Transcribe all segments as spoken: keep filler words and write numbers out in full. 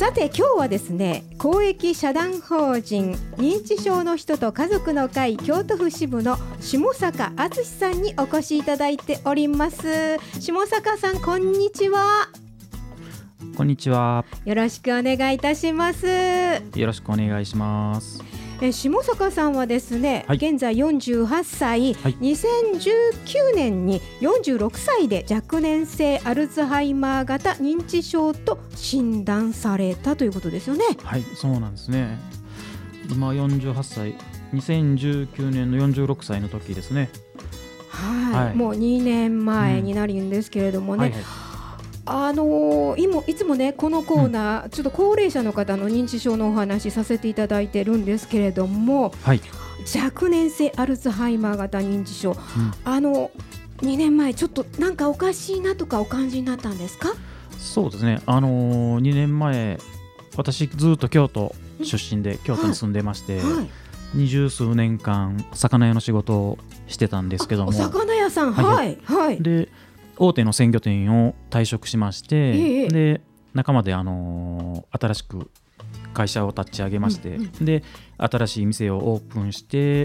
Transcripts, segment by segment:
さて今日はですね、公益社団法人認知症の人と家族の会京都府支部の下坂敦さんにお越しいただいております。下坂さん、こんにちは。 こんにちは。 よろしくお願いいたします。 よろしくお願いします。 え下坂さんはですね、 はい、 現在よんじゅうはっさい、はい、にせんじゅうきゅうねんによんじゅうろくさいで若年性アルツハイマー型認知症と診断されたということですよね。 はい、そうなんですね。今よんじゅうはっさい、にせんじゅうきゅうねんのよんじゅうろくさいの時ですね。 はい、はい、もうにねんまえになるんですけれどもね、うん、はいはい、あのー、今いつもねこのコーナー、うん、ちょっと高齢者の方の認知症のお話させていただいてるんですけれども、はい、若年性アルツハイマー型認知症、うん、あのにねんまえちょっとなんかおかしいなとかお感じになったんですか？ そうですね、あのー、にねんまえ私ずっと京都出身で、うん、京都に住んでまして、はいはい、二十数年間魚屋の仕事をしてたんですけども。お魚屋さん、はいはい、 で大手の鮮魚店を退職しまして、ええ、で仲間で、あのー、新しく会社を立ち上げまして、うんうん、で新しい店をオープンして、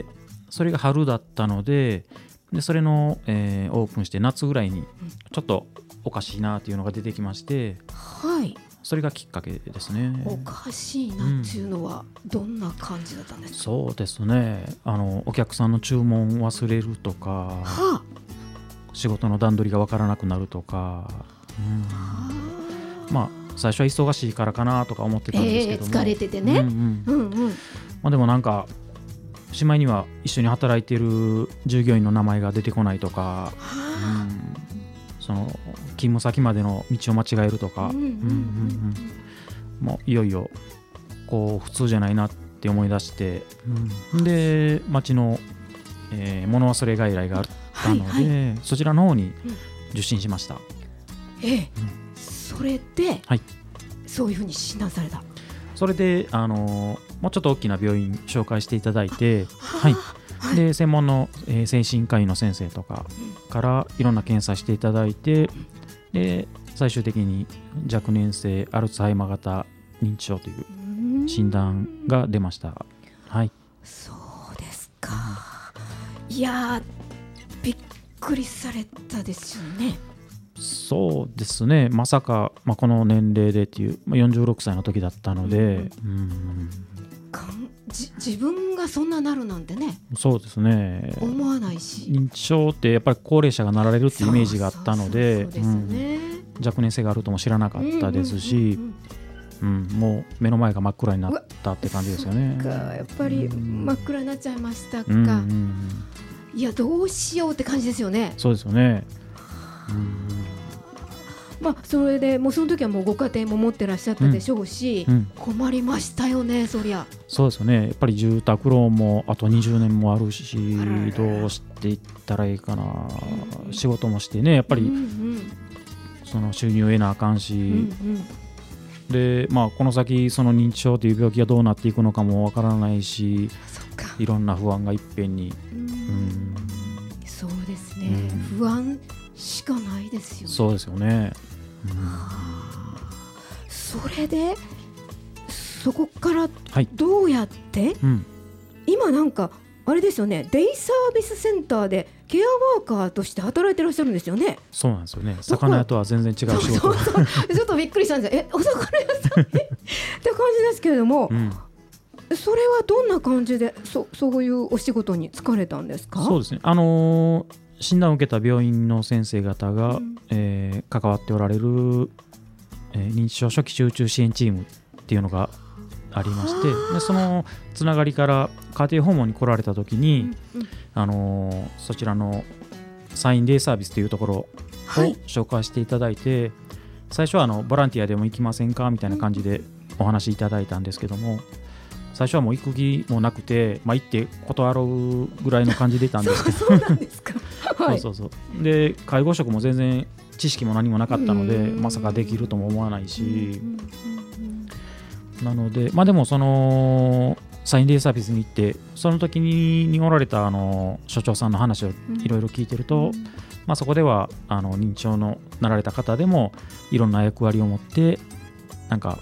それが春だったので、でそれの、えー、オープンして夏ぐらいにちょっとおかしいなというのが出てきまして、はい、それがきっかけですね。 おかしいなっていうのはどんな感じだったんですか？ うん、そうですね、あのお客さんの注文忘れるとか、はあ、仕事の段取りが分からなくなるとか、うん、まあ最初は忙しいからかなとか思ってたんですけども、 えー、疲れててね、うんうんうんうん、 まあ、でもなんかしまいには一緒に働いている従業員の名前が出てこないとか、うん、その勤務先までの道を間違えるとか、うんうんうんうん、もういよいよこう普通じゃないなって思い出して、うん、で町の、えー、物忘れ外来があるなので、はいはい、そちらの方に受診しました。うん、 ええ、うん、それで、はい、そういうふうに診断された。 それで、あのー、もうちょっと大きな病院紹介していただいて、はいはい、で専門の、えー、精神科医の先生とかからいろんな検査していただいて、で最終的に若年性アルツハイマー型認知症という診断が出ました。はい、 そうですか。いやびっくりされたですよね。 そうですね、まさか、まあ、この年齢でっていう、まあ、よんじゅうろくさいの時だったので、うんうんかんじ自分がそんななるなんてね。 そうですね、 思わないし、 認知症ってやっぱり高齢者がなられるっていうイメージがあったので、若年性があるとも知らなかったですし、うん、もう目の前が真っ暗になったって感じですよね。 やっぱり真っ暗になっちゃいましたか、うんうんうん、いやどうしようって感じですよね。 そうですよね、うん、 まあ、それでもうその時はもうご家庭も持ってらっしゃったでしょうし、うんうん、困りましたよね。そりゃそうですよね。やっぱり住宅ローンもあとにじゅうねんもあるし、どうしていったらいいかな、うん、仕事もしてね、やっぱり、うんうん、その収入を得なあかんし、うんうん、で、まあ、この先その認知症という病気がどうなっていくのかもわからないし、いろんな不安がいっぺんに、うんうん、 そうですね、うん、不安しかないですよね。 そうですよね、うん、 それでそこからどうやって、はい、うん、今なんかあれですよね、デイサービスセンターでケアワーカーとして働いてらっしゃるんですよね。 そうなんですよね。魚屋とは全然違う仕事。 そうそうそうちょっとびっくりしたんですよ。え、お魚屋さんって感じですけれども、うん、それはどんな感じで そ, そういうお仕事に就かれたんですか？ そうですね、あのー、診断を受けた病院の先生方が、うん、えー、関わっておられる、えー、認知症初期集中支援チームっていうのがありまして、でそのつながりから家庭訪問に来られた時に、うんうん、あのー、そちらのサインデイサービスというところを紹介していただいて、はい、最初はあのボランティアでも行きませんかみたいな感じでお話いただいたんですけども、最初はもう行く気もなくて、まあ、行って断ろうぐらいの感じでいたんですけどそうなんですか、はい、 そうそうそうで介護職も全然知識も何もなかったので、まさかできるとも思わないし、なので、まあ、でもそのサインデイサービスに行ってその時ににおられたあの所長さんの話をいろいろ聞いてると、うん、まあ、そこではあの認知症のなられた方でもいろんな役割を持ってなんか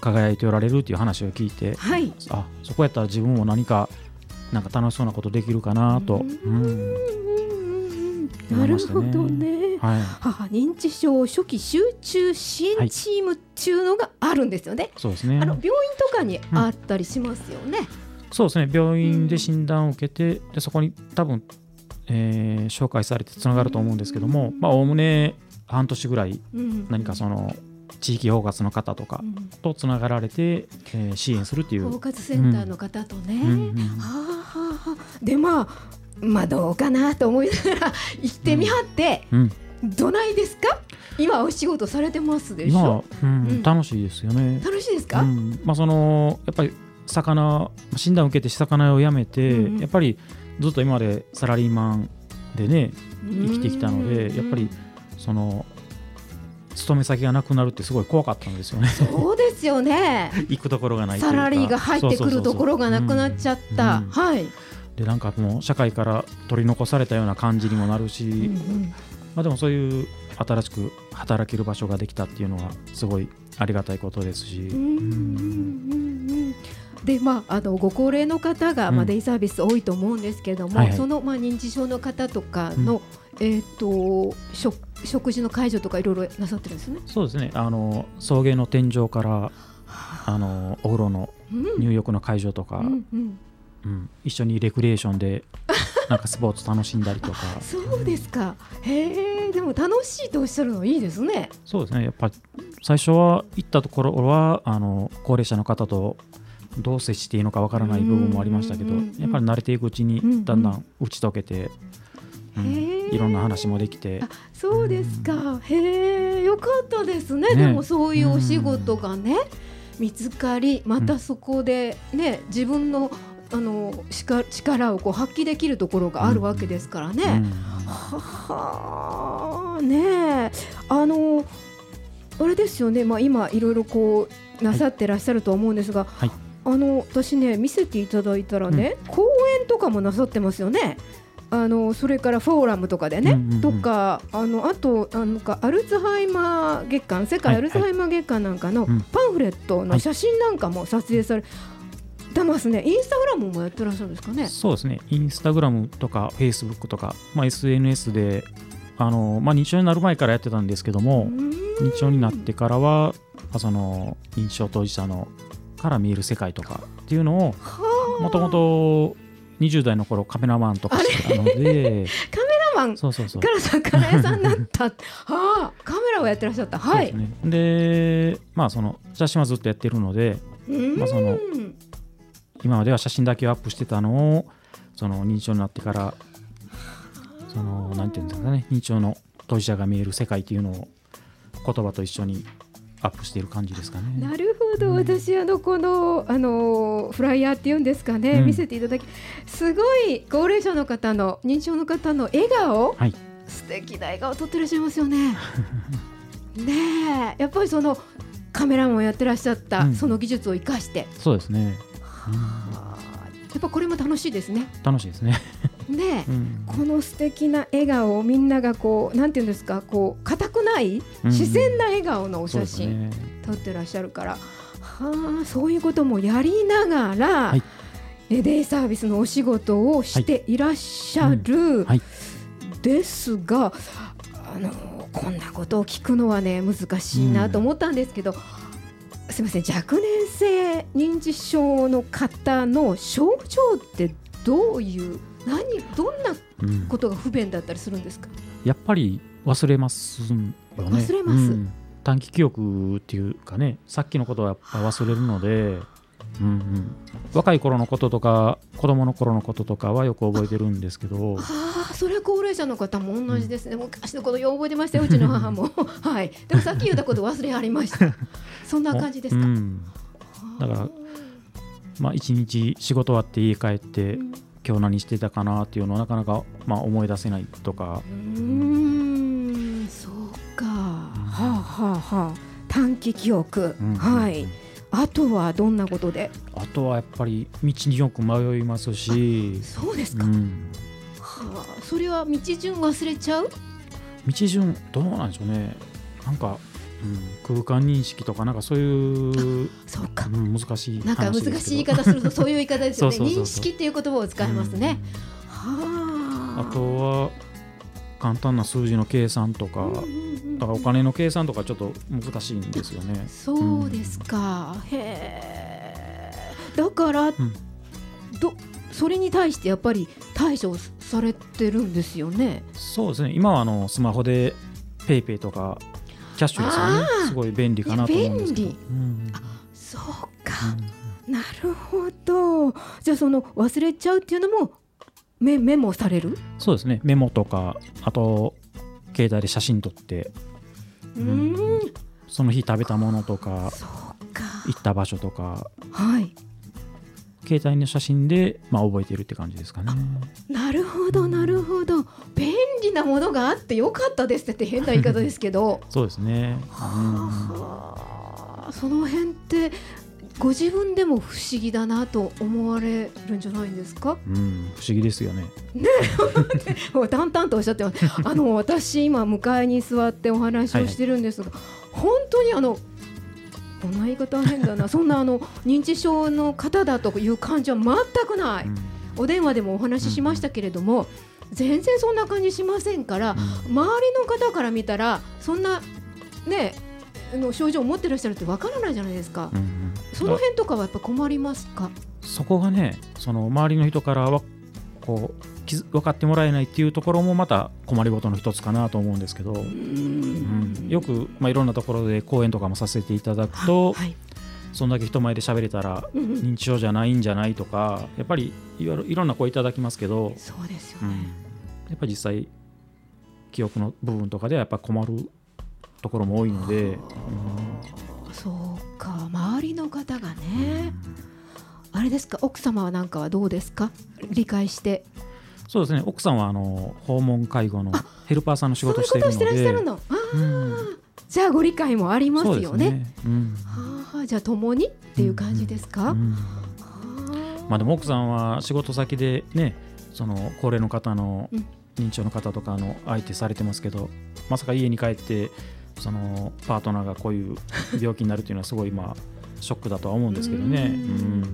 輝いておられるっていう話を聞いて、 はい、 あそこやったら自分も何かなんか楽しそうなことできるかなと、うんうんなるほどね、はい、は認知症初期集中支援チームっていうのがあるんですよね、はい、 そうですね、 あの病院とかにあったりしますよね、うん、 そうですね、病院で診断を受けて、でそこに多分、えー、紹介されてつながると思うんですけども、おおむね半年ぐらい何かその地域包括の方とかとつながられて、えー、支援するっていう包括センターの方とね、うんうんうん、はあはあ、でまあまあどうかなと思いながら行ってみはって、うんうん、どないですか？今お仕事されてますでしょ？ 今、うんうん、楽しいですよね。 楽しいですか？ うん、まあ、そのやっぱり魚診断を受けて魚をやめて、うんうん、やっぱりずっと今までサラリーマンでね生きてきたので、やっぱりその勤め先がなくなるってすごい怖かったんですよね。 そうですよね行くところがないというか、 サラリーが入ってくるところがなくなっちゃった。はい。 でなんかもう社会から取り残されたような感じにもなるし、うんうん、まあ、でもそういう新しく働ける場所ができたっていうのはすごいありがたいことですし、うんうんうん、 でまあ、あのご高齢の方が、まあ、デイサービス多いと思うんですけれども、うんはいはい、その、まあ、認知症の方とかの、うんえー、と 食, 食事の介助とかいろいろなさってるんですね。 そうですね、あの送迎の天井からあのお風呂の入浴の介助とか、うんうんうん、一緒にレクリエーションでなんかスポーツ楽しんだりとかそうですか。へえ、でも楽しいとおっしゃるのいいですね。 そうですね、やっぱり最初は行ったところはあの高齢者の方とどう接していいのかわからない部分もありましたけど、やっぱり慣れていくうちにだんだん打ち解けて、うんうん、いろんな話もできて。 あ、そうですか、うん、へえ、よかったですね。ね、でもそういうお仕事がね、うん、見つかり、またそこでね、自分のあの力をこう発揮できるところがあるわけですからね、うんうん、ははね、あのあれですよね、まあ、今いろいろこうなさってらっしゃると思うんですが、はい、あの私ね見せていただいたらね、うん、講演とかもなさってますよね。あのそれからフォーラムとかでね、うんうんうん、とか あのあとなんかアルツハイマー月間世界アルツハイマー月間なんかのパンフレットの写真なんかも撮影されてますね。インスタグラムもやってらっしゃるんですかね。 そうですね、インスタグラムとかフェイスブックとか、まあ、エスエヌエス であの、まあ、認知症になる前からやってたんですけども、認知症になってからはその認知症当事者のから見える世界とかっていうのをもともとにじゅう代の頃カメラマンとかしてたのでカメラマンから魚屋さんになったはあ、カメラをやってらっしゃった。はい。 で、ね、で、まあその写真はずっとやってるので、まあ、その今までは写真だけをアップしてたのをその認知症になってからそのなんていうんですかね、認知症の当事者が見える世界っていうのを言葉と一緒にアップしている感じですかね。 なるほど、うん、私あのこのあのフライヤーっていうんですかね、うん、見せていただき、すごい高齢者の方の認知症の方の笑顔、はい、素敵な笑顔を撮ってらっしゃいますよねねえ、やっぱりそのカメラマンをやってらっしゃった、うん、その技術を生かして。 そうですね、 うん、やっぱこれも楽しいですね。 楽しいですねね、うん、この素敵な笑顔をみんながこうなんていうんですか、こう硬くない自然な笑顔のお写真、うん、撮ってらっしゃるから、はあ、そういうこともやりながら、はい、デイサービスのお仕事をしていらっしゃる、はいうんはい、ですがあのこんなことを聞くのはね難しいなと思ったんですけど、うん、すみません、若年性認知症の方の症状ってどういう何どんなことが不便だったりするんですか？ うん、やっぱり忘れますよね。 忘れます、うん、 短期記憶っていうかね、さっきのことはやっぱ忘れるので、うんうん、若い頃のこととか子供の頃のこととかはよく覚えてるんですけど、 ああ、それは高齢者の方も同じですね、うん、昔のことよう覚えてましたよ、うちの母もはい、でもさっき言ったこと忘れありましたそんな感じですか？うん、 だからまあ一日仕事終わって家帰って、うん、今日何してたかなっていうのをなかなかまあ思い出せないとか。 うーん、そうか、うん、はあはあはあ、短期記憶、うん、はい。あとはどんなことで？ あとはやっぱり道によく迷いますし。 そうですか、うん、はあ、それは道順忘れちゃう？ 道順どうなんでしょうね。なんか、う空間認識とかなんかそういう、 そうか、 うん、難しい話ですけど、 なんか難しい言い方するとそういう言い方ですよね。 そうそうそうそう、 認識っていう言葉を使いますね、うん、はあとは簡単な数字の計算とか、うんうんうん、だからお金の計算とかちょっと難しいんですよね。 そうですか、うん、へー、だから、うん、どそれに対してやっぱり対処されてるんですよね。 そうですね、今はあのスマホでペイペイとかキャッシュレスはねすごい便利かなと思うんですけど、 便利、うん、あ、そうか、うん、なるほど。じゃあその忘れちゃうっていうのも メ, メモされる？ そうですね、メモとかあと携帯で写真撮って、 うん、 その日食べたものとか、 そうか、 行った場所とか、 はい、 携帯の写真で、まあ、覚えているって感じですかね。 なるほどなるほど、便利なものがあってよかったですって変な言い方ですけどそうですね、 はあ、その辺ってご自分でも不思議だなと思われるんじゃないんですか？ うん、不思議ですよね。 ね淡々とおっしゃってます。あの私今向かいに座ってお話をしてるんですが、はい、本当にあのこんな言い方は変だなそんなあの認知症の方だという感じは全くない、うん、お電話でもお話ししましたけれども、うん、全然そんな感じしませんから、うん、周りの方から見たらそんなねの症状を持ってらっしゃるってわからないじゃないですか、うんうん、その辺とかはやっぱ困りますか？ そこがね、その周りの人からはこう分かってもらえないっていうところもまた困りごとの一つかなと思うんですけど、うん、うん、よく、まあ、いろんなところで講演とかもさせていただくと、はい、そんだけ人前で喋れたら認知症じゃないんじゃないとか、やっぱりいろいろんな声いただきますけど、 そうですよね、うん、 やっぱり実際記憶の部分とかではやっぱ困るところも多いので、うん、 そうか、周りの方がね、うん、あれですか、奥様はなんかはどうですか？理解して。 そうですね、奥さんはあの訪問介護のヘルパーさんの仕事をしているので、 そういうことしてらっしゃるの、あ、うん、じゃあご理解もありますよね。ね、うん、はあ、じゃあ共にっていう感じですか？うんうん、 まあ、でも奥さんは仕事先でね、その高齢の方の認知症の方とかの相手されてますけど、まさか家に帰ってそのパートナーがこういう病気になるというのはすごいまあショックだとは思うんですけどね。うん、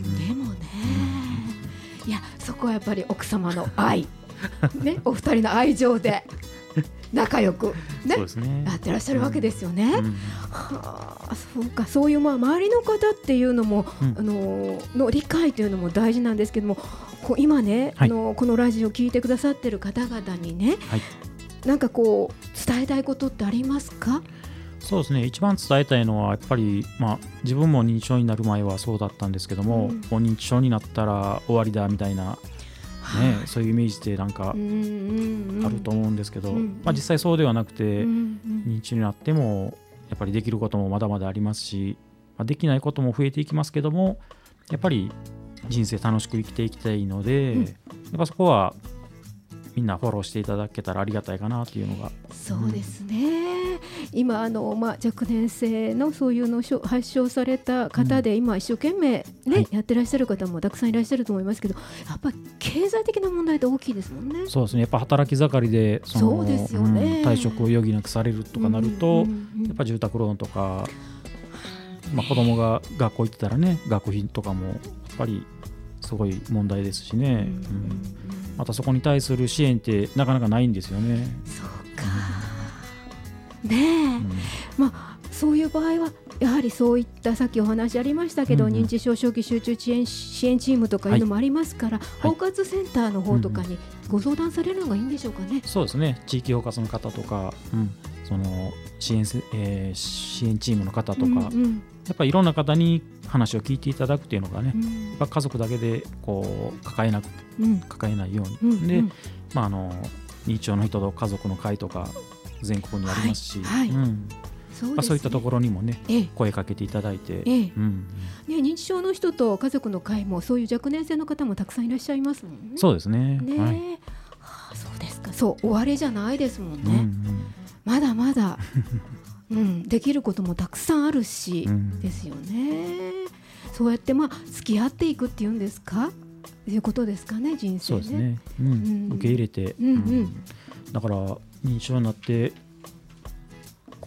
でもね、いや、そこはやっぱり奥様の愛、ね、お二人の愛情で仲良く、ね、そうですね、やってらっしゃるわけですよね。うん、はあ、そうか、そういうまあ周りの方っていうのも、うん、あのの理解というのも大事なんですけども、こう今ね、はい、あのこのラジオを聞いてくださってる方々にね、はい、なんかこう伝えたいことってありますか？ そうですね、一番伝えたいのはやっぱり、まあ、自分も認知症になる前はそうだったんですけども、うん、もう認知症になったら終わりだみたいな、ね、はい、そういうイメージってなんかあると思うんですけど、うんうん、まあ、実際そうではなくて、うんうん、認知症になってもやっぱりできることもまだまだありますし、まあ、できないことも増えていきますけども、やっぱり人生楽しく生きていきたいので、うん、やっぱそこはみんなフォローしていただけたらありがたいかなというのが。 そうですね、うん、今あの、まあ、若年性のそういうのを発症された方で、うん、今一生懸命、ね、はい、やってらっしゃる方もたくさんいらっしゃると思いますけど、やっぱり経済的な問題って大きいですもんね。 そうですね、やっぱ働き盛りでその、 そうですよね、 うん、退職を余儀なくされるとかなると、うんうんうん、やっぱ住宅ローンとか、まあ、子供が学校行ってたらね、学費とかもやっぱりすごい問題ですしね、うんうん、またそこに対する支援ってなかなかないんですよね。 そうか、うん、ねえ、うん、まあ、そういう場合はやはりそういったさっきお話ありましたけど、うんうん、認知症早期集中支援、支援チームとかいうのもありますから、はい、包括センターの方とかにご相談されるのがいいんでしょうかね。 そうですね、地域包括の方とか、うん、その支援、えー、支援チームの方とか、うんうん、やっぱりいろんな方に話を聞いていただくっていうのがね、うん、やっぱ家族だけでこう抱えなく、うん、抱えないように、うん、で、まあ、あの認知症の人と家族の会とか全国にありますし、はいはい、うん、そうですね、まあ、そういったところにもね、ええ、声かけていただいて、ええ、うん、 ね、認知症の人と家族の会もそういう若年性の方もたくさんいらっしゃいますもんね。 そうですね、 ね、はい、はあ、そうですか、そう終わりじゃないですもんね、うんうん、まだまだうん、できることもたくさんあるし、うん、ですよね。そうやってまあ付き合っていくっていうんですか、ということですかね、人生ね。 そうですね、うんうん、受け入れて、うんうん、だから認知症になって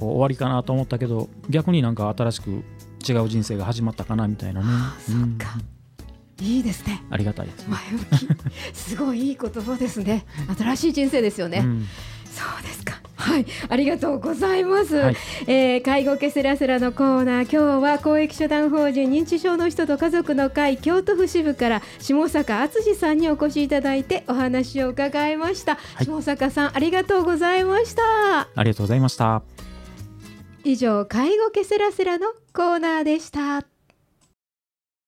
こう終わりかなと思ったけど、逆になんか新しく違う人生が始まったかなみたいなね。 ああ、そっか、うん、いいですね。 ありがたいです、ね、 前向きすごいいい言葉ですね。新しい人生ですよね、うん、そうですか。はい、ありがとうございます、はい。えー、介護ケセラセラのコーナー、今日は公益社団法人認知症の人と家族の会京都府支部から下坂敦さんにお越しいただいてお話を伺いました、はい、下坂さんありがとうございました。 ありがとうございました。 以上、介護ケセラセラのコーナーでした。